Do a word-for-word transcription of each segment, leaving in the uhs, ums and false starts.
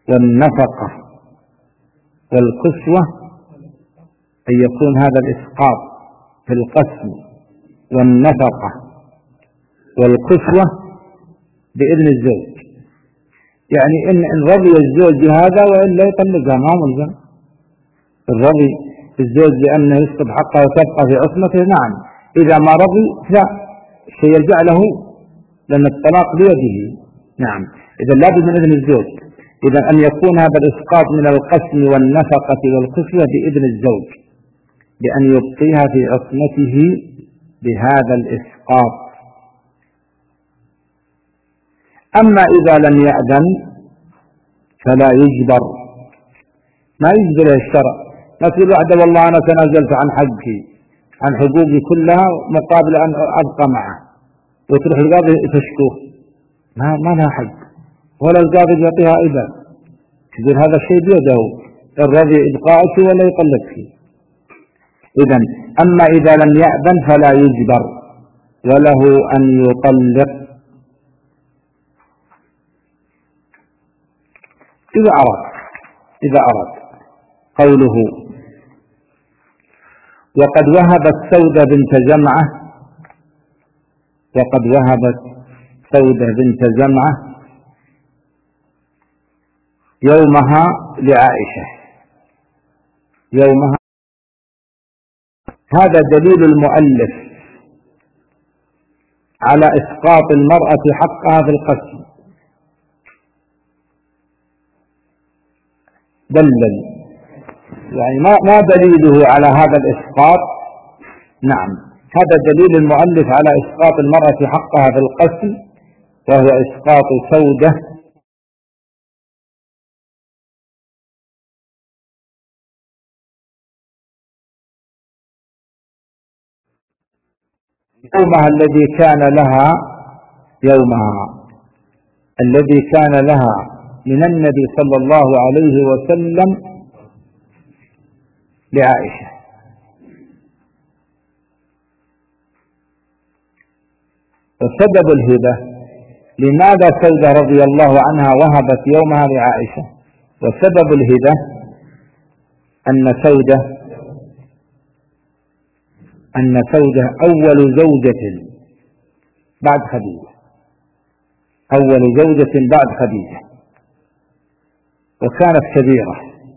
والنفقة والكسوة أن يكون هذا الإسقاط في القسم والنفقة والكسوة بإذن الزوج، يعني إن إن رضي الزوج بهذا وإلا يطلقها ما ملزم. الرضي الزوج بأنه يسقط حقها وتبقى في عصمته نعم، إذا ما رضي لا سيرجع له لأن الطلاق بيده. نعم، إذا لابد من إذن الزوج. إذا أن يكون هذا الإسقاط من القسم والنفقة والكسوة بإذن الزوج بأن يبقيها في عصمته بهذا الإسقاط. أما إذا لم يأذن فلا يجبر، ما يجبر الشرع. ما تقول واحدة والله أنا تنازلت عن حقي عن حقوقي كلها مقابل أن أبقى معه، وتروح القاضي تشكوه ما ما لها حق ولا القاضي يعطيها إذن. تقول هذا الشيء بيده، الرضي إبقائك ولا يطلقك. إذن أما إذا لم يأذن فلا يجبر وله أن يطلق إذا أراد. إذا أراد قوله وقد وهبت سودة بنت جمعة وقد وهبت سودة بنت جمعة يومها لعائشة يومها. هذا دليل المؤلف على إسقاط المرأة حقها في القسم. دلل يعني ما ما دليله على هذا الإسقاط؟ نعم، هذا دليل المؤلف على إسقاط المرأة حقها في القسم، وهو إسقاط سودة يومها الذي كان لها يومها الذي كان لها من النبي صلى الله عليه وسلم لعائشة. وسبب الهبة لماذا سودة رضي الله عنها وهبت يومها لعائشة؟ وسبب الهبة أن سودة أن سودة أول زوجة بعد خديجة أول زوجة بعد خديجة وكانت كبيرة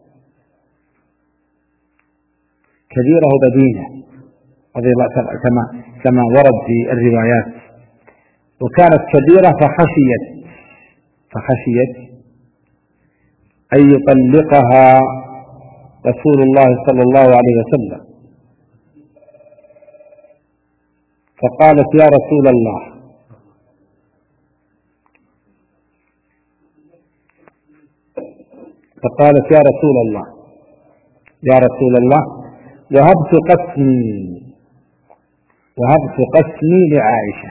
كبيرة وبدينة رضي الله كما كما ورد في الروايات. وكانت كبيرة فخشيت فخشيت أن يطلقها رسول الله صلى الله عليه وسلم، فقالت يا رسول الله فقالت يا رسول الله يا رسول الله وهبت قسمي وهبت قسمي لعائشة.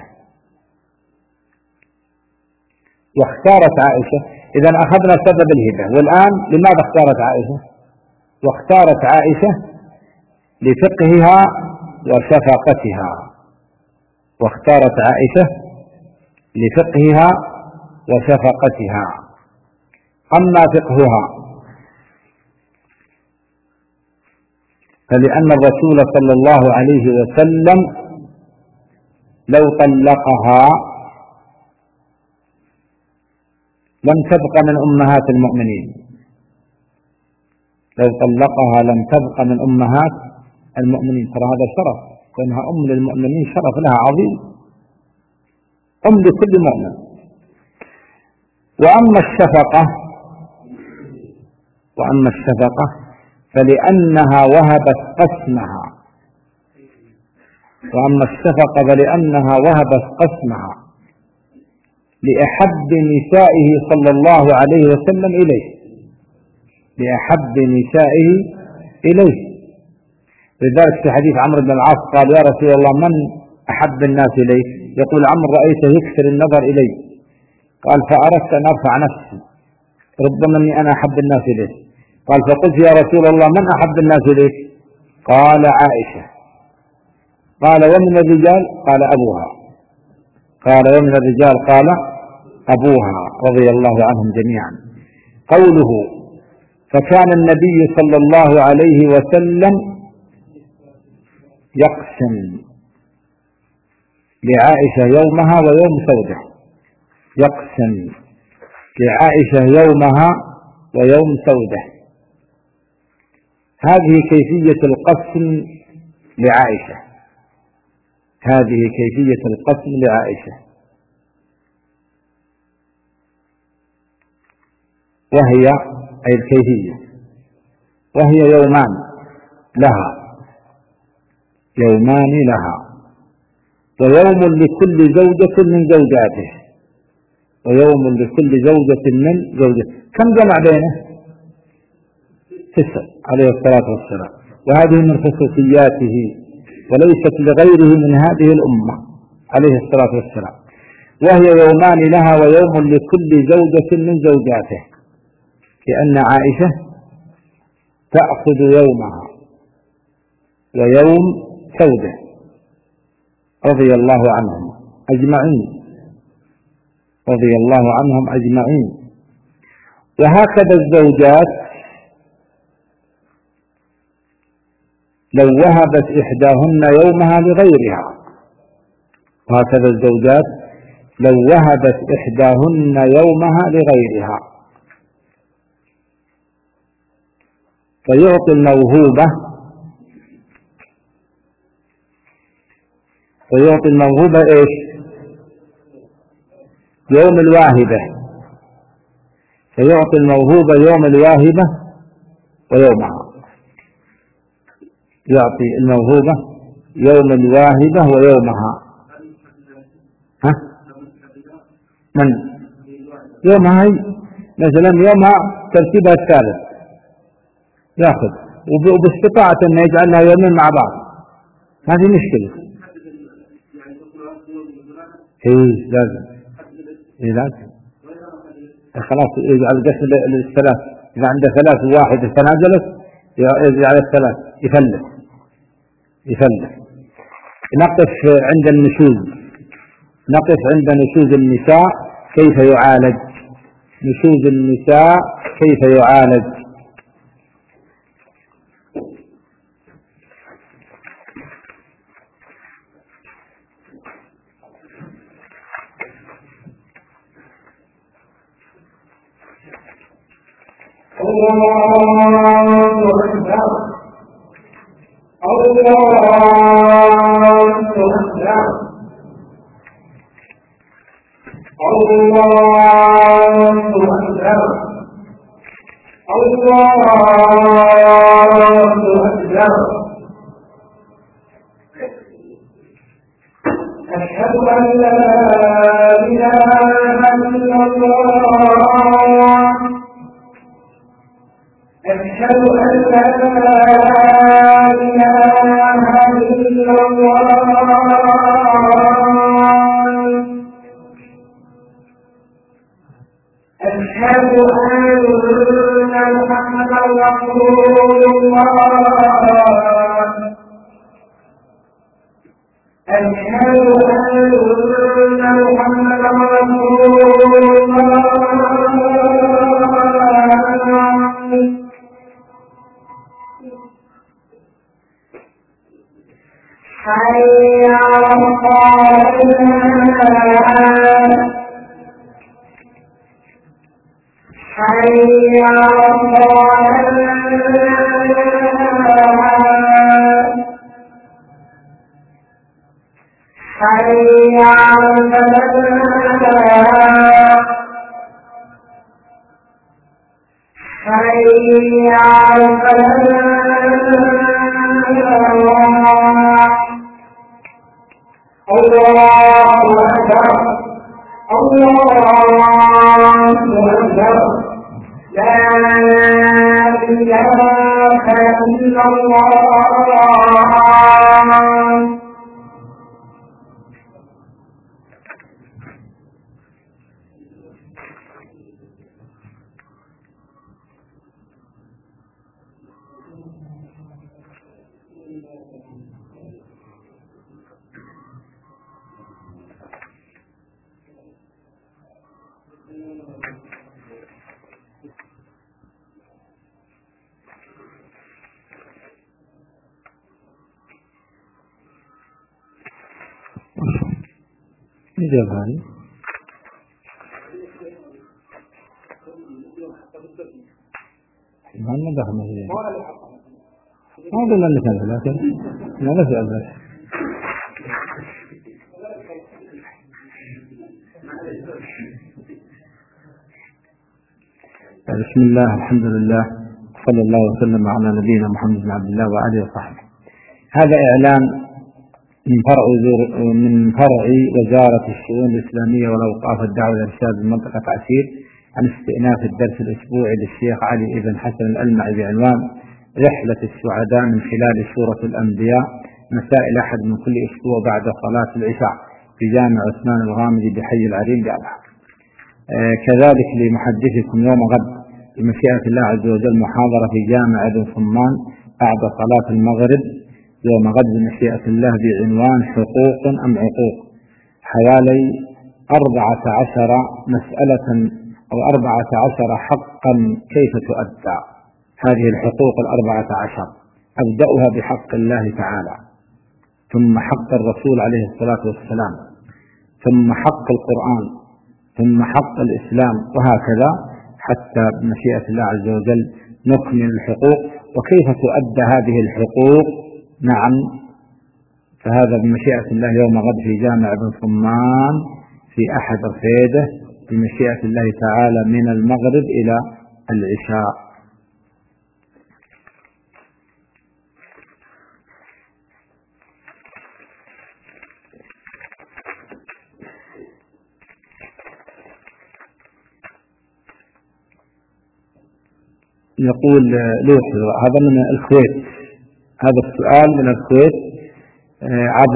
واختارت عائشة. إذا أخذنا سبب الهبة، والآن لماذا اختارت عائشة؟ واختارت عائشة لفقهها وشفقتها واختارت عائشة لفقهها وشفقتها. أما فقهها فلأن الرسول صلى الله عليه وسلم لو طلقها لم تبق من أمهات المؤمنين لو طلقها لم تبق من أمهات المؤمنين. ترى هذا شرف، لأنها أم للمؤمنين، شرف لها عظيم، أم لكل مؤمن. وأما الشفقة وأما الشفقة فلأنها وهبت قسمها وأما الشفقة فلأنها وهبت قسمها لأحب نسائه صلى الله عليه وسلم إليه لأحب نسائه إليه. لذلك في حديث عمرو بن العاص قال يا رسول الله من أحب الناس إليك؟ يقول عمرو رأيته يكثر النظر إلي. قال فأردت أن أرفع نفسي، ربما أني أنا أحب الناس إليه. قال فقلت يا رسول الله من أحب الناس إليك؟ قال عائشة. قال ومن الرجال؟ قال أبوها. قال ومن الرجال؟ قال أبوها رضي الله عنهم جميعا. قوله فكان النبي صلى الله عليه وسلم يقسم لعائشة يومها ويوم سودة، يقسم لعائشة يومها ويوم سودة. هذه كيفية القسم لعائشة، هذه كيفية القسم لعائشة، وهي أي الكيفية، وهي يومان لها، يومان لها، ويوم لكل زوجة من زوجاته، ويوم لكل زوجة من زوجته. كم جمع بينه؟ تسع عليه الصلاة والسلام، وهذه من خصوصياته وليست لغيره من هذه الأمة عليه الصلاة والسلام. وهي يومان لها ويوم لكل زوجة من زوجاته، لأن عائشة تأخذ يومها ويوم سودة رضي الله عنهم أجمعين، رضي الله عنهم أجمعين. وهكذا الزوجات لو وهبت إحداهن يومها لغيرها، وهكذا الزوجات لو وهبت إحداهن يومها لغيرها، فيعطي الموهوبة فيعطي الموهوبة إيش؟ يوم الواهبة، فيعطي الموهوبة يوم الواهبة ويومها، يعطي الموهوبة يوم الواهبة ويومها. ها؟ من؟ يومها هي مثلا يومها ترتيبها الثالث يأخذ، وباستطاعة أن يجعل لها يومين مع بعض، هذه مشكلة. إيه لازم، إيه لازم، خلاص يجعل قسم الثلاث، إذا عنده ثلاث وواحد تنازلت يجعل الثلاث يفلت يفلت. نقف عند النشوز، نقف عند نشوز النساء كيف يعالج، نشوز النساء كيف يعالج. الله أكبر الله أكبر الله أكبر الله أكبر. أشهد أن لا إله إلا الله، أشهد أن لا إله إلا الله، أشهد أن محمدا رسول الله، أشهد أن محمدا رسول الله. حي على الصلاة، حي على الصلاة، حي على الفلاح، حي على الفلاح. الله أكبر الله أكبر. لا إله إلا الله. نجيب هذه ما لنا دخل فيه ما أقول لك هذا لكن لا نسأل بس بسم الله الحمد لله صلى الله وسلم على نبينا محمد بن عبد الله وآله وصحبه. هذا إعلان من فرع من فرع وزارة الشؤون الإسلامية والأوقاف الدعوة والإرشاد بمنطقة عسير عن استئناف الدرس الأسبوعي للشيخ علي بن حسن الألمعي بعنوان رحلة السعداء من خلال سورة الأنبياء مساء الأحد من كل أسبوع بعد صلاة العشاء في جامع عثمان الغامدي بحي العريم بأبها. آه كذلك لمحدثكم يوم غد بمشيئة الله عز وجل محاضرة في جامع ابن صمان بعد صلاة المغرب يوم غد بمشيئة الله بعنوان حقوق أم عقوق، حوالي أربعة عشر مسألة أو أربعة عشر حقا كيف تؤدى هذه الحقوق الأربعة عشر. أبدأها بحق الله تعالى، ثم حق الرسول عليه الصلاة والسلام، ثم حق القرآن، ثم حق الإسلام، وهكذا حتى بمشيئة الله عز وجل نكمل الحقوق وكيف تؤدى هذه الحقوق. نعم، فهذا بمشيئة الله يوم غد في جامع ابن صمان في أحد رفيده بمشيئة الله تعالى من المغرب إلى العشاء. يقول لوح، هذا من الكويت، هذا السؤال من الكويت عبر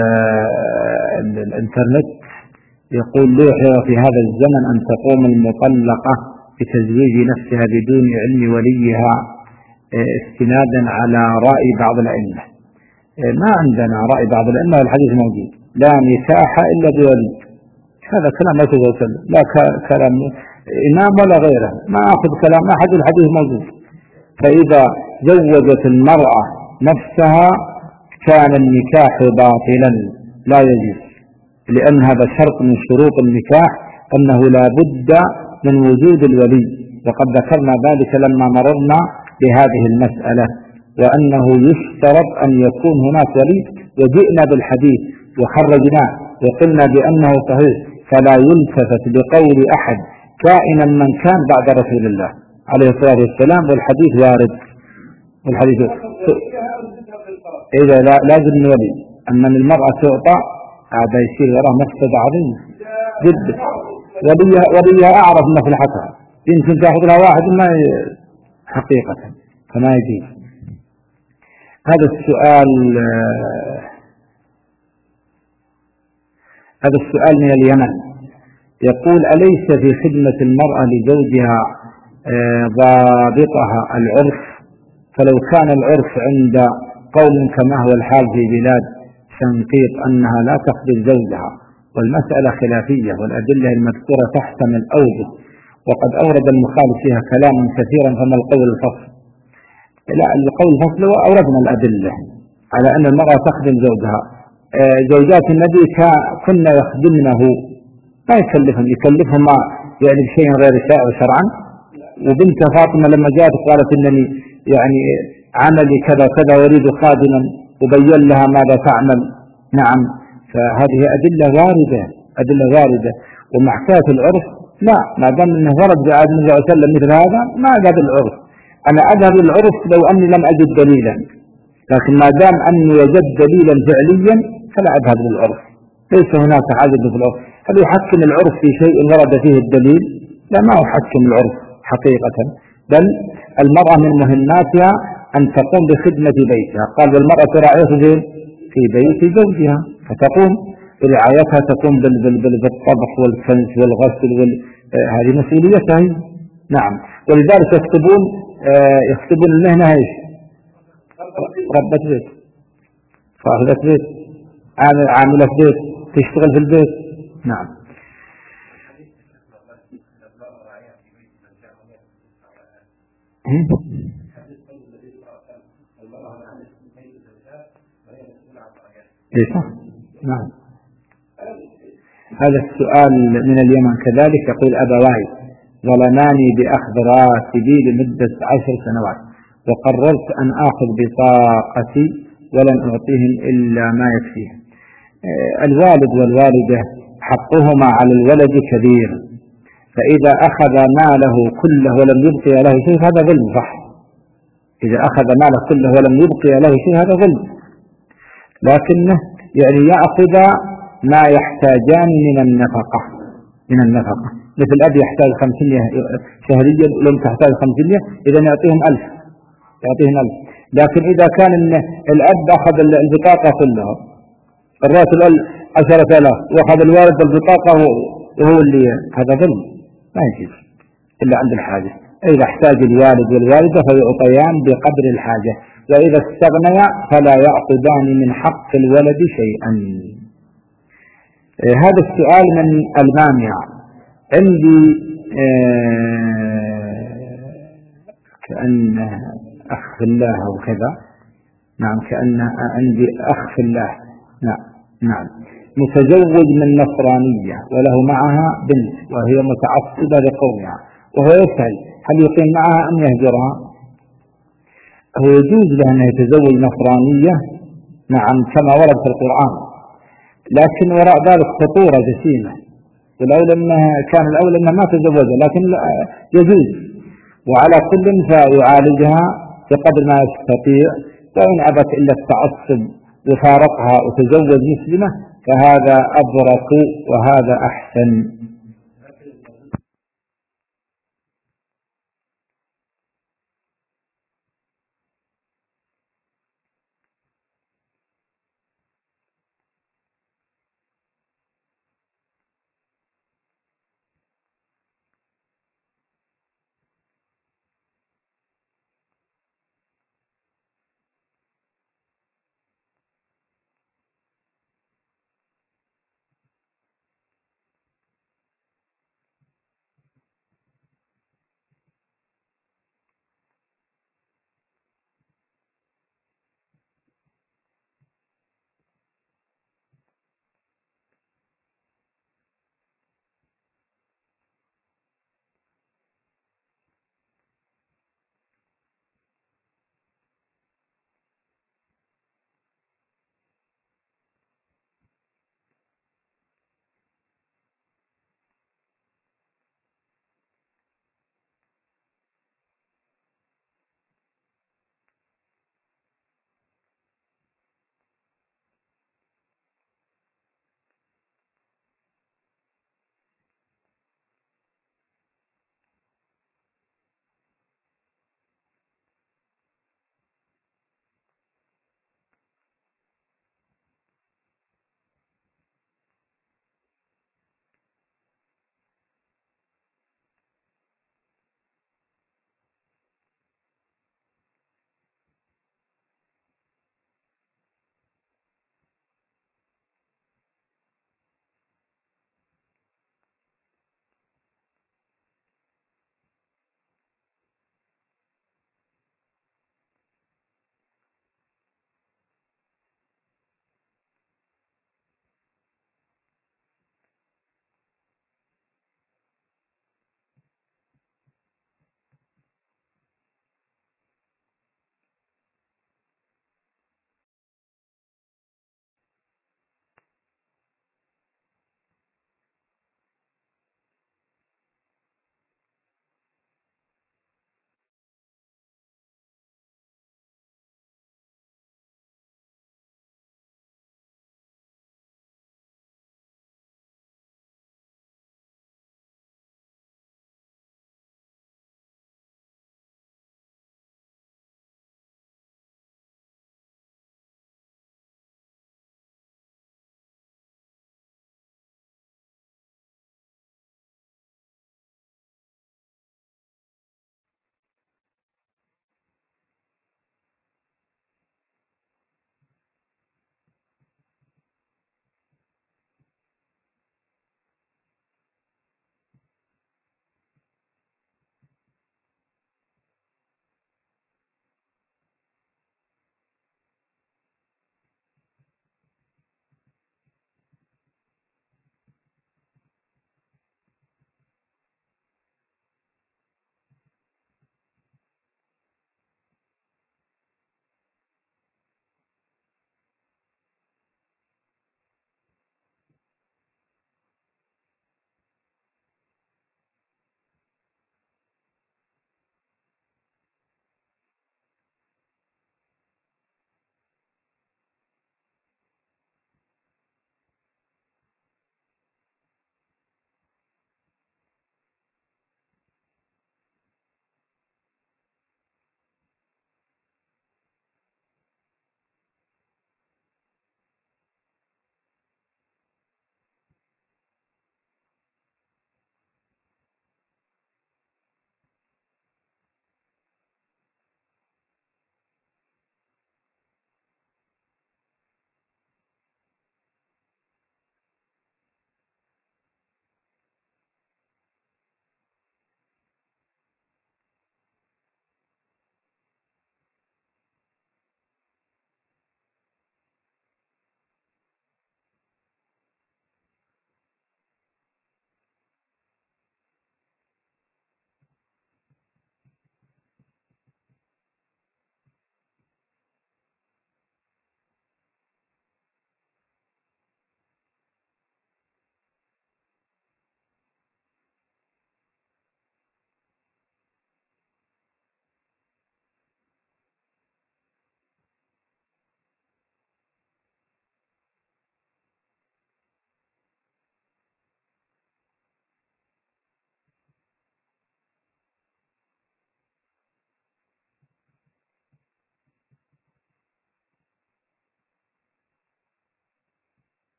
الانترنت. يقول لوح، في هذا الزمن أن تقوم المطلقة بتزويج نفسها بدون علم وليها استنادا على رأي بعض الأئمة. ما عندنا رأي بعض الأئمة والحديث موجود، لا نكاح إلا بولي. هذا كلام لا تقول لا كلام إمام ولا غيره، ما أخذ كلام أحد، الحديث موجود. فإذا زوجت المرأة نفسها كان النكاح باطلا لا يجوز، لأن هذا شرط من شروط النكاح أنه لا بد من وجود الولي، وقد ذكرنا ذلك لما مررنا بهذه المسألة، وأنه يشترط أن يكون هناك ولي، وجئنا بالحديث وخرجناه وقلنا بأنه صحيح، فلا يلتفت بقول أحد كائنا من كان بعد رسول الله عليه الصلاة والسلام، والحديث وارد. والحديث إذا لا لازم الولي، أما المرأة تعطى هذا يصير وراء مفسدة عظيمة جدا، وليها وليها أعرف مصلحتها، يمكن تأخذ لها واحد ما حقيقة، فما يجوز. هذا السؤال هذا السؤال من اليمن، يقول أليس في خدمة المرأة لزوجها ضابطها العرف؟ فلو كان العرف عند قوم كما هو الحال في بلاد شنقيط أنها لا تخدم زوجها، والمسألة خلافية والأدلة المذكورة تحتمل أوجه، وقد أورد المخالف فيها كلاما كثيرا، فما القول الفصل؟ لا، القول الفصل أوردنا الأدلة على أن المرأة تخدم زوجها. زوجات النبي كنا يخدمنه، ما يكلفهم يكلفهم ما يعني بشيء غير شائع شرعا. وبنت فاطمة لما جاءت قالت إنني يعني عملي كذا كذا أريد خادما، وبين لها ماذا تعمل. نعم، فهذه أدلة واردة أدلة واردة ومع حكاية العرف لا، ما دام أنه ورد بعهد النبي صلى الله عليه وسلم مثل هذا ما أذهب العرف. أنا أذهب العرف لو أني لم أجد دليلا، لكن ما دام أني وجدت دليلا فعليا فلا أذهب للعرف، ليس هناك حاجة في العرف. هل يحكم العرف في شيء ورد فيه الدليل؟ لا، ما يحكم العرف حقيقة، بل المرأة من مهماتها أن تقوم بخدمة بيتها. قال والمرأة راعية في بيت زوجها، فتقوم برعايتها، تقوم بالطبخ والكنس والغسل وال... آه هذه مسؤوليتها. نعم، ولذلك يكتبون آه يكتبون المهنة ايش؟ ربة بيت، صاحبة بيت، عاملة بيت، تشتغل في البيت. نعم. ايه صح. نعم، هذا السؤال من اليمن كذلك، يقول أبواي ظلماني بأخذ راتبي لمدة عشر سنوات، وقررت أن آخذ بطاقتي ولن أعطيهم إلا ما يكفيهم. الوالد والوالدة حقهما على الولد كبير، فإذا أخذ ماله كله ولم يبقي له شيء هذا ظلم، صح؟ إذا أخذ ماله كله ولم يبقي له شيء هذا ظلم، لكنه يعني يأخذ ما يحتاجان من النفقة من النفقة مثل أب يحتاج خمسمائة شهريا ولم تحتاج خمسمائة، إذا يعطيهم ألف يعطيهم ألف. لكن إذا كان الأب أخذ البطاقة كلها، الراتب عشرة آلاف، وأخذ الوالد البطاقة وهو اللي، هذا ظلم ما يجوز إلا عند الحاجة. إذا احتاج الوالد والوالدة فيعطيان بقدر الحاجة، وإذا استغنيا فلا يعقدان من حق الولد شيئا. آه هذا السؤال من ألمانيا. عندي آه كأن أخ في الله وكذا، نعم كأن عندي أخ في الله، نعم نعم متزوج من نصرانية وله معها بنت وهي متعصبة لقومها، وهو يسأل هل يقيم معها أم يهجرها؟ هو يجوز له أن يتزوج نصرانية، نعم كما ورد في القرآن، لكن وراء ذلك خطورة جسيمة، والأولى أنه كان الأولى أنه ما تزوجها، لكن يجوز، وعلى كل فيعالجها بقدر ما يستطيع، وإن أبت إلا التعصب وفارقها وتزوج مسلمة فهذا أبرك وهذا أحسن.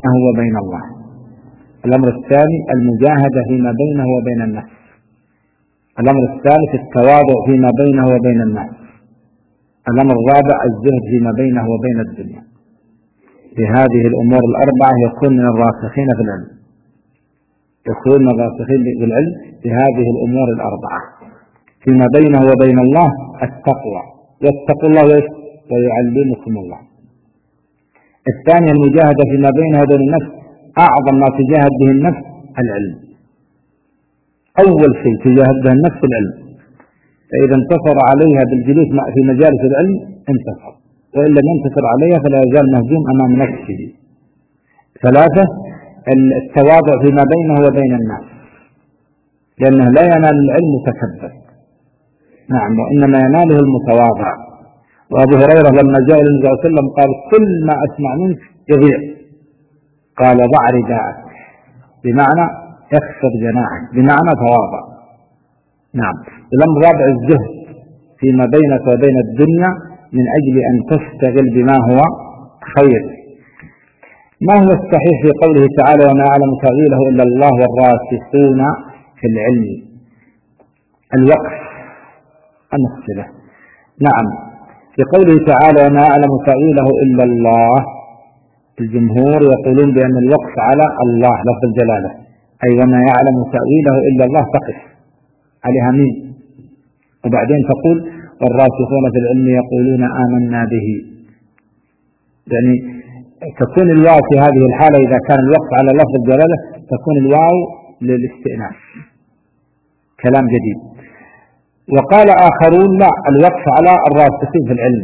بينه وبين الله. الأمر الثاني المجاهدة فيما بينه وبين الناس. الأمر الثالث التواضع فيما بينه وبين الناس. الأمر الرابع الزهد فيما بينه وبين الدنيا. بهذه الأمور الأربعة يكون من الراسخين في العلم، يكون من الراسخين في العلم بهذه الأمور الأربعة. فيما بينه وبين الله التقوى، يتقوا الله ويعلمكم الله. الثانية المجاهدة فيما بينه وبين النفس، أعظم ما تجاهد به النفس العلم. أول شيء تجاهد به النفس العلم، فإذا انتصر عليها بالجلوس في مجالس العلم انتصر، وإن لم ينتصر عليها فلا يزال مهزوم أمام نفسه. ثلاثة التواضع فيما بينه وبين الناس، لأنه لا ينال العلم متكبر، نعم، وإنما يناله المتواضع. وأبو هريرة لما جاء النبي صلى الله عليه وسلم قال كل ما أسمع منك يضيع، قال ضع رداءك، بمعنى اخفض جناحك، بمعنى تواضع. نعم. الأمر الرابع الزهد فيما بينك وبين الدنيا من أجل أن تشتغل بما هو خير. ما هو الصحيح في قوله تعالى وما يعلم تأويله إلا الله والراسخون في العلم؟ الوقف المفصلة. نعم، في قوله تعالى وما يعلم تأويله إلا الله، الجمهور يقولون بأن الوقف على الله لفظ الجلالة، أي وما يعلم تأويله إلا الله تقف عليها مين، وبعدين تقول والراسخون في العلم يقولون آمنا به. يعني تكون الواو في هذه الحالة إذا كان الوقف على لفظ الجلالة تكون الواو للاستئناف، كلام جديد. وقال آخرون لا، الوقف على الراسخين في العلم،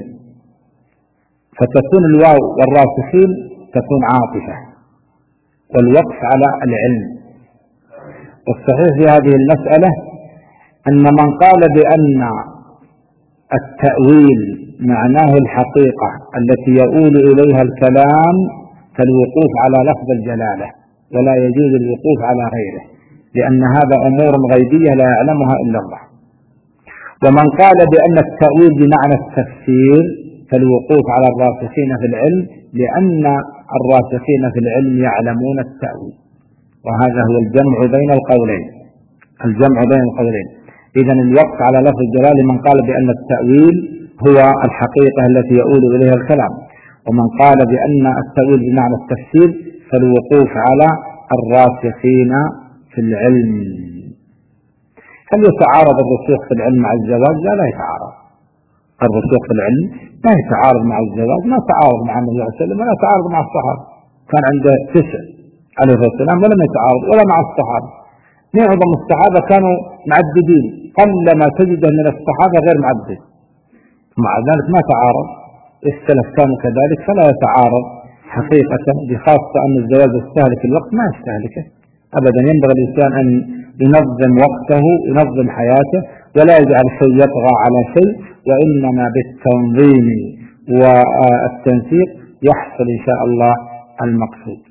فتكون الواو والراسخين تكون عاطفة، والوقف على العلم. والصحيح في هذه المسألة أن من قال بأن التأويل معناه الحقيقة التي يؤول إليها الكلام فالوقوف على لفظ الجلالة، ولا يجوز الوقوف على غيره، لأن هذا أمور غيبية لا يعلمها إلا الله. ومن قال بأن التأويل بمعنى التفسير فالوقوف على الراسخين في العلم، لأن الراسخين في العلم يعلمون التأويل. وهذا هو الجمع بين القولين، الجمع بين القولين. إذن الوقف على لفظ الجلال من قال بأن التأويل هو الحقيقة التي يؤول إليها الكلام، ومن قال بأن التأويل بمعنى التفسير فالوقوف على الراسخين في العلم. هل يتعارض الرسوخ في العلم مع الزواج؟ لا، لا يتعارض. الرسوخ في العلم لا يتعارض مع الزواج، ما تعارض مع النبي صلى الله عليه وسلم ولا تعارض مع الصحابة، كان عنده تسع عليه الصلاة والسلام ولم يتعارض ولا مع الصحابة. معظم الصحابة كانوا معددين، قلما تجده من الصحابة غير معدد، مع ذلك ما تعارض. السلف كانوا كذلك، فلا يتعارض حقيقة، بخاصة أن الزواج يستهلك الوقت، ما يستهلكه أبدا. ينبغي الإنسان أن ينظم وقته، ينظم حياته، ولا يجعل شيء يطغى على شيء، وإنما بالتنظيم والتنسيق يحصل إن شاء الله المقصود.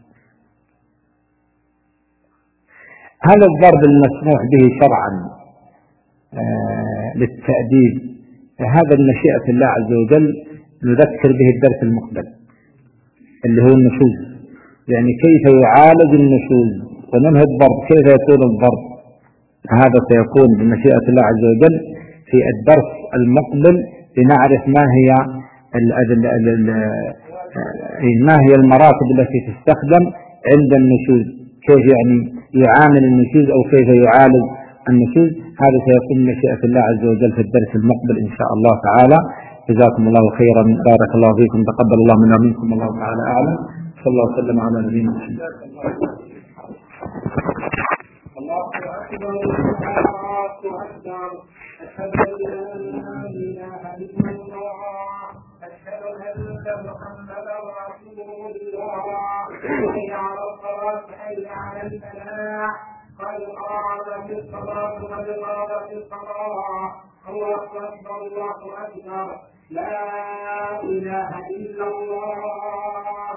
هذا الضرب المسموح به شرعا آه للتأديب، هذا المشيئة الله عز وجل نذكر به الدرس المقبل اللي هو النشوز، يعني كيف يعالج النشوز ومنه الضرب، كيف يكون الضرب. هذا سيكون بمشيئة الله عز وجل في الدرس المقبل، لنعرف ما هي ال ال ال ال ما هي المراتب التي تستخدم عند النشوز، كيف يعني يعامل النشوز أو كيف يعالج النشوز. هذا سيكون بمشيئة الله عز وجل في الدرس المقبل إن شاء الله تعالى. جزاكم الله خيرا، بارك الله فيكم، تقبل الله منا ومنكم، الله تعالى أعلم. صلى الله وسلم على نبينا محمد. الله أكبر، الله أكبر، أشهد أن لا إله إلا الله، أشهد أن محمدا رسول الله، حي على الصلاة، حي على الفلاح، قد قامت الصلاة، قد قامت الصلاة، الله أكبر، الله أكبر، لا إله إلا الله.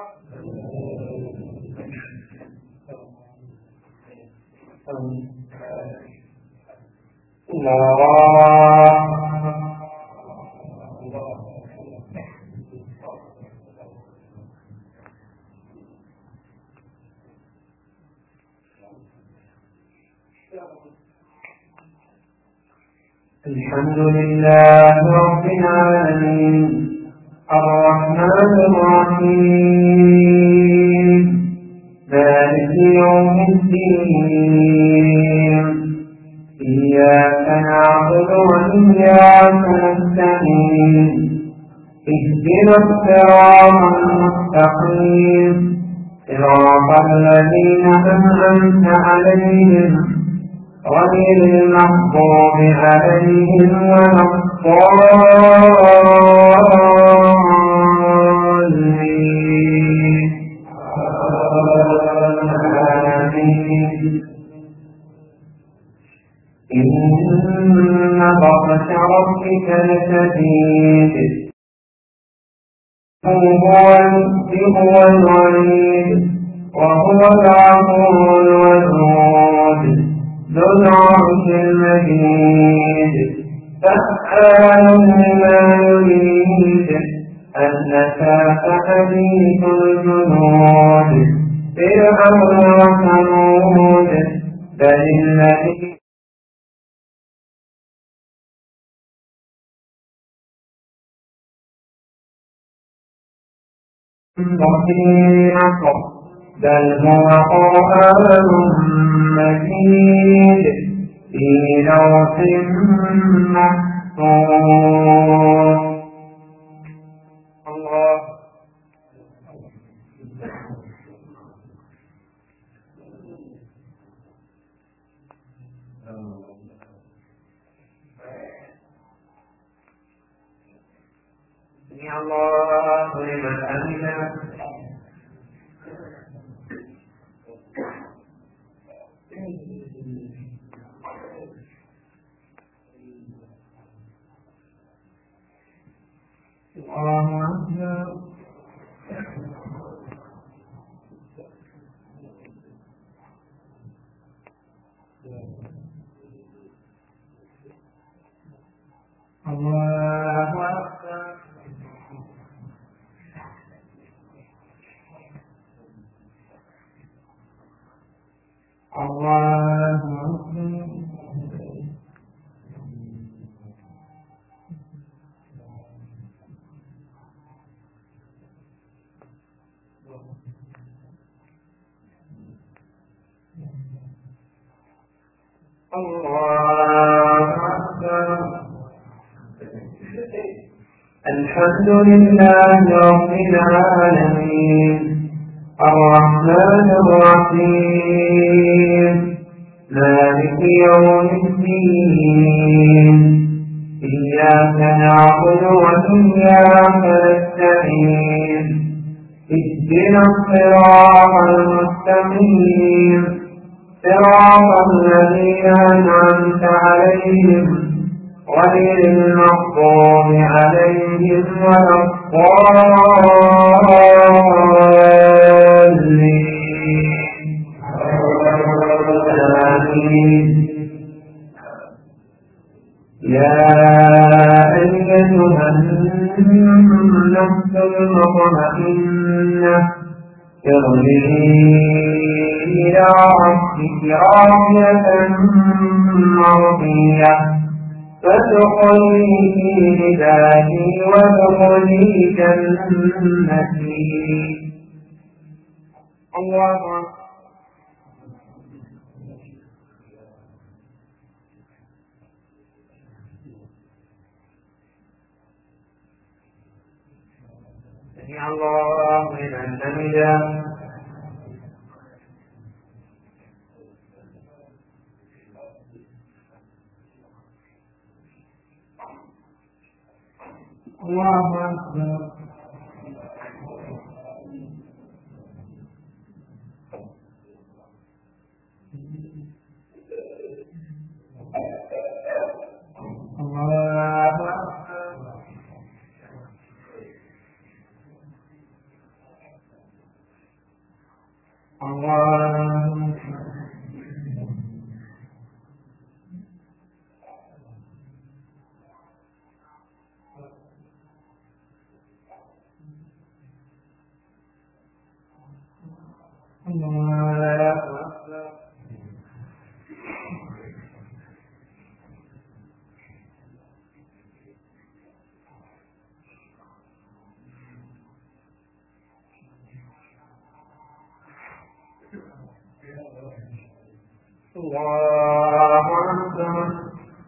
الله الحمد لله رب العالمين الرحمن الرحيم مالك يوم الدين إياك نعبد وإياك نستعين اهدنا الصراط المستقيم صراط الذين أنعمت عليهم غير المغضوب عليهم ولا الضالين إن بطش ربك لشديد هو يبدئ ويعيد وهو الغفور الودود ذو العرش المجيد فعال لما يريد أن أتاك حديث الجنود فرعون وثمود بل الذين بل هو قرآن مجيد في لوح محفوظ. الله سمع الله لمن حمده. الله أكبر. الله أكبر. الله أكبر. الله أكبر. الحمد لله رب العالمين الرحمن الرحيم مالك يوم الدين إياك نعبد وإياك نستعين اهدنا الصراط المستقيم صراط الذين أنعمت عليهم غير المغضوب عليهم ولا الضالين. يا أيتها النفس المطمئنة ارجعي إلى ربك راضية مرضية فادخلي في عبادي وادخلي جنتي. الله أكبر. سمع الله لمن حمده. الله أكبر. الله أكبر. الله الله أكبر.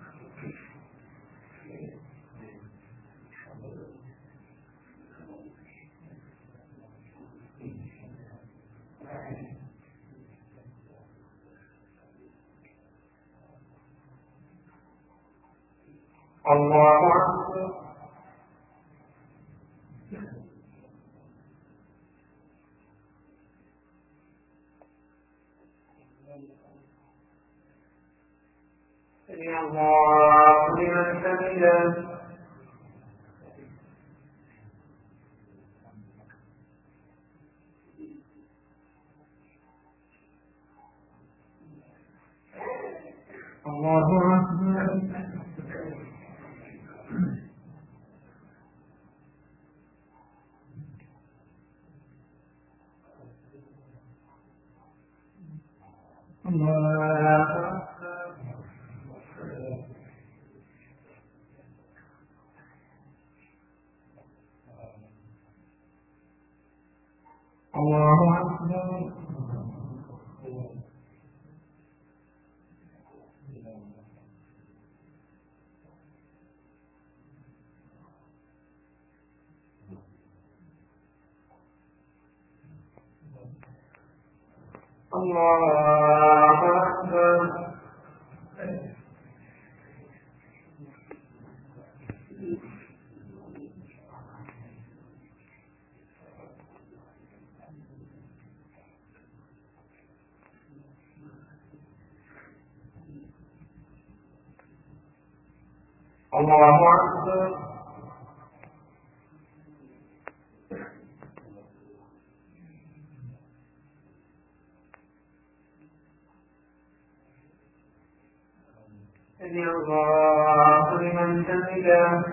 الله أكبر. سمع الله لمن حمده. الله أكبر. الله أكبر. الله أكبر. الله أكبر. الله أكبر. سمع الله لمن حمده.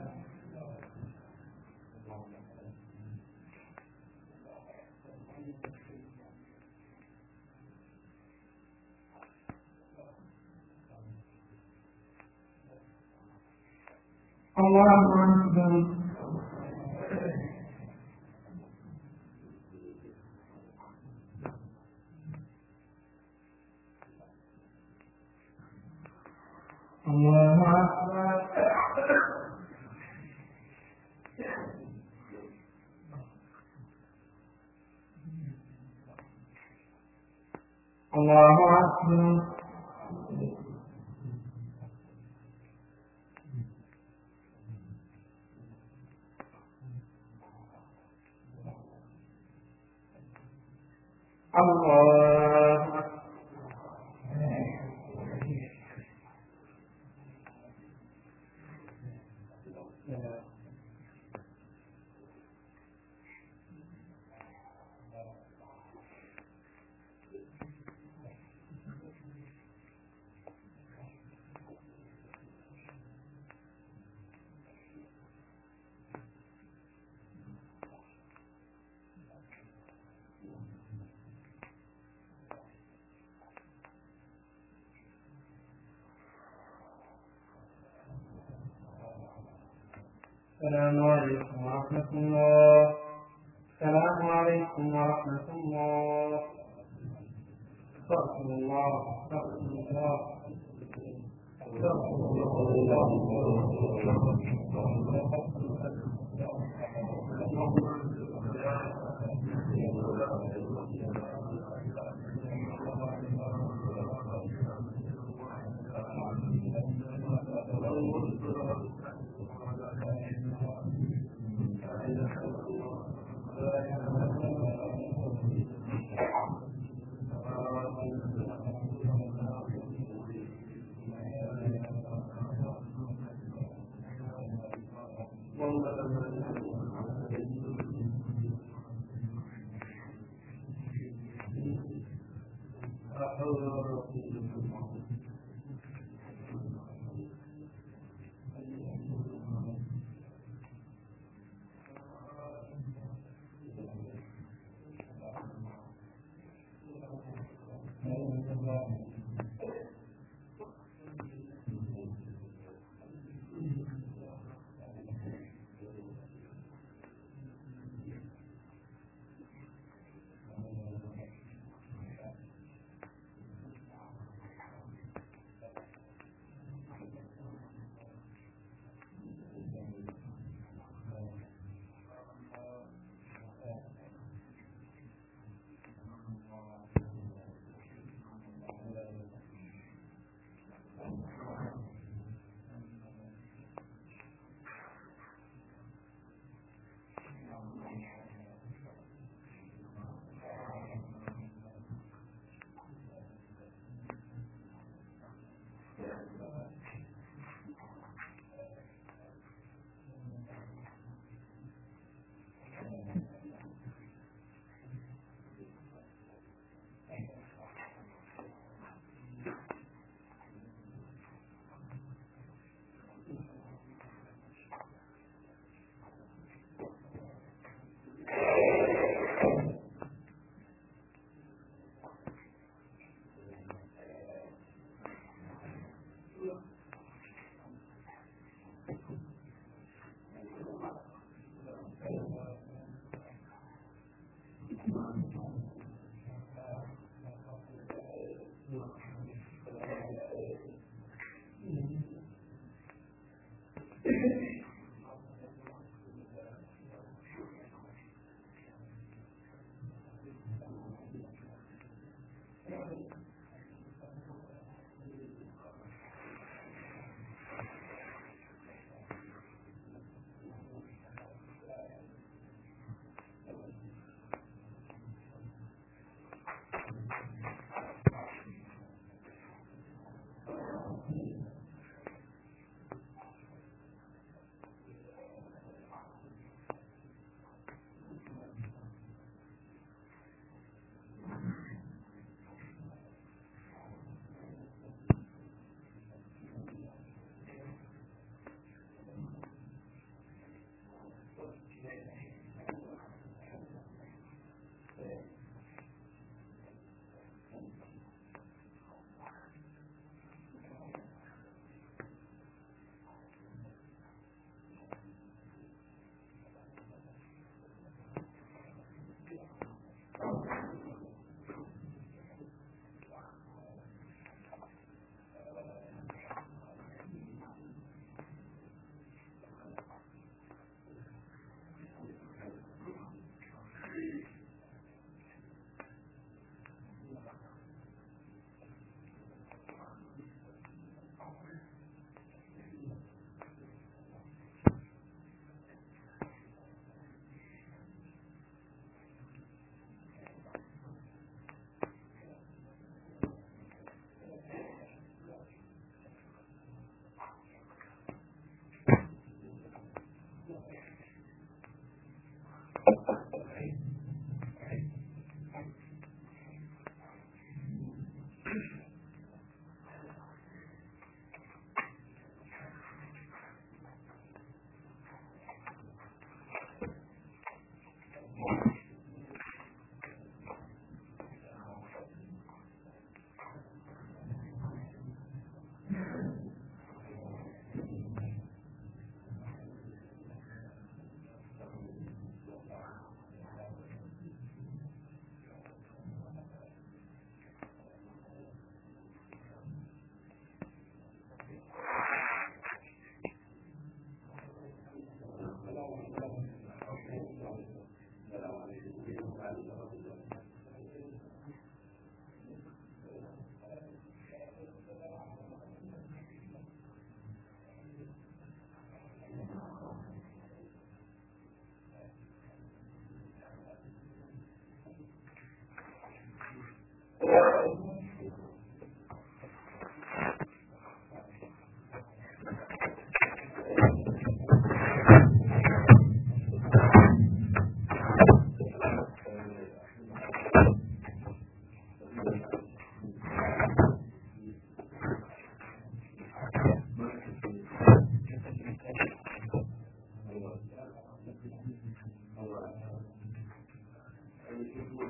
الله أكبر. الله أكبر. الله أكبر. الله السلام عليكم ورحمة الله. السلام عليكم ورحمة الله. استغفر الله. استغفر الله.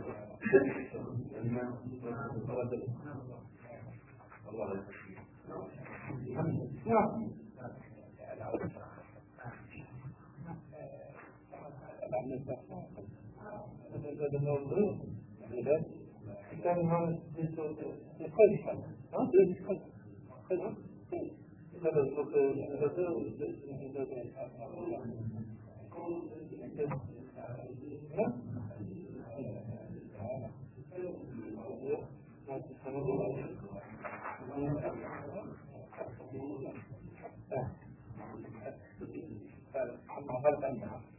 هذا